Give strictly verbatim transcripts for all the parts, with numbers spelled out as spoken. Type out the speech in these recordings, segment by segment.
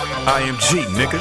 I M G, nigga.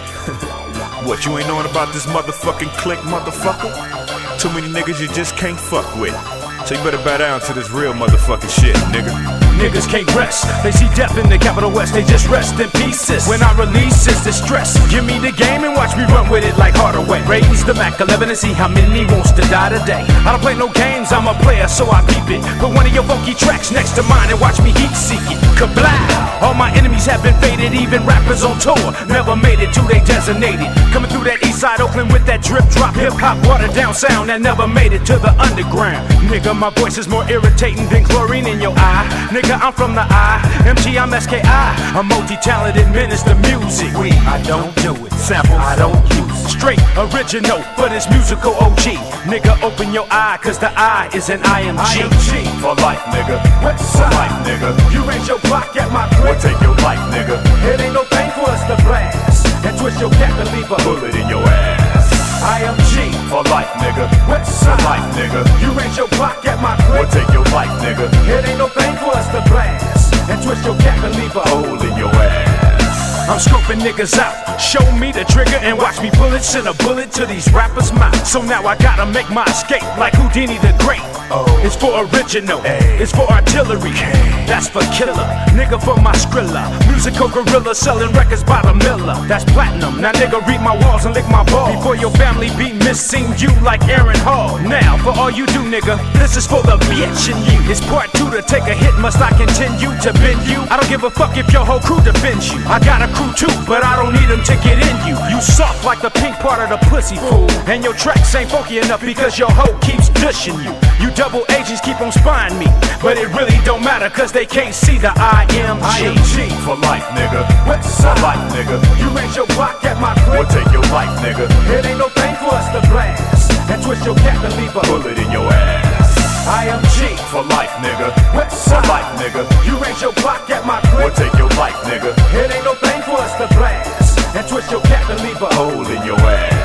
What, you ain't knowing about this motherfucking clique, motherfucker? Too many niggas you just can't fuck with. So you better bow down to this real motherfucking shit, nigga. Niggas can't rest, they see death in the Capital West, they just rest in pieces. When I release, it's distress. Give me the game and watch me run with it like Hardaway. Raise the Mac eleven and see how many wants to die today. I don't play no games, I'm a player, so I peep it. Put one of your funky tracks next to mine and watch me heat seek it. Kablah! All my enemies have been faded, even rappers on tour never made it to they designated. Coming through that east side Oakland with that drip drop hip hop watered down sound that never made it to the underground. Nigga, my voice is more irritating than chlorine in your eye. Nigga, I'm from the I, M G, I'm S K I. I'm multi-talented minister music. We, I don't do it. Samples, I don't use it. Straight original for this musical O G. Nigga, open your eye, cause the I is an I M G. I M G for life, nigga. West For side. life, nigga. You raise your block at my crib. We'll take your life, nigga. It ain't no thing for us to blast and twist your cap and leave a Bullet in your ass. I M G For life, nigga. West For side. life, nigga. You raise your block at my We'll crib. take your life, nigga. It ain't no thing for us to blast and twist your cap and leave a Hole in your ass. I'm scoping niggas out. Show me the trigger and watch me bullets send a bullet to these rappers' mouths. So now I gotta make my escape like Houdini the Great. Oh. It's for original, Ay. it's for artillery, Okay. that's for killer. Nigga for my Skrilla, musical gorilla selling records by the miller. That's platinum. Now nigga read my walls and lick my balls before your family be missing you like Aaron Hall. Now for all you do, nigga, this is for the bitch in you. It's part two to take a hit. Must I continue to bend you? I don't give a fuck if your whole crew defends you. I got a crew too, but I don't need them to get in you. You soft like the pink part of the pussy, fool. And your tracks ain't funky enough because your hoe keeps dushing you. You double agents keep on spying me, but it really don't matter cause they can't see the I M G. I M G for life, nigga. West For side. life, nigga. You raise your block at my We'll crib. take your life, nigga. It ain't no thing for us to blast and twist your cap and leave a Bullet in your ass. I M G For life, nigga. West For side. life, nigga. You raise your block at my We'll crib. take your life, nigga. It ain't no thing for us to blast and twist your cap and leave a Hole in your ass.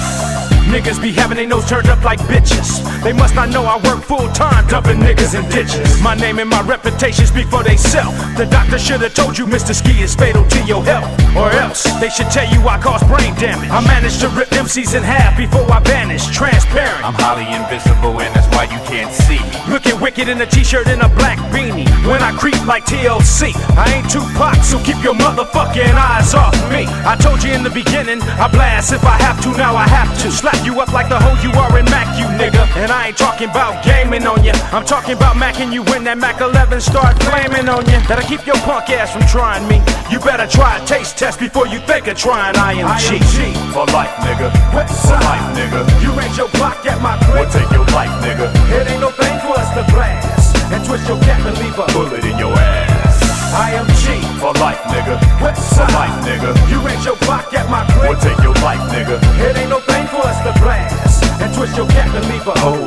Niggas be having their nose turned up like bitches. They must not know I work full time dumping niggas in ditches. My name and my reputation speak for they self. The doctor should have told you Mister Ski is fatal to your health. Or else they should tell you I cause brain damage. I managed to rip M Cs in half before I vanish. Transparent. I'm highly invisible and that's why you can't see me. Looking wicked in a t-shirt and a black beanie. When I creep like T L C, I ain't Tupac, so keep your motherfucking eyes off me. I told you in the beginning, I blast if I have to, now I have to. Slap you up like the hoe you are in Mac, you nigga. And I ain't talking about gaming on ya. I'm talking about macking you when that Mac eleven start flaming on ya. That'll keep your punk ass from trying me. You better try a taste test before you think of trying I M G. For life, nigga. West For side. life, nigga. You raise your block at my We'll crib. take your life, nigga. It ain't no thing for us to blast and twist your cap and leave a Bullet in your ass. I M G For life, nigga. West For side. life, nigga. You raise your block at my We'll crib. take your life, nigga. It ain't no thing for us to blast and twist your cap and leave a Hole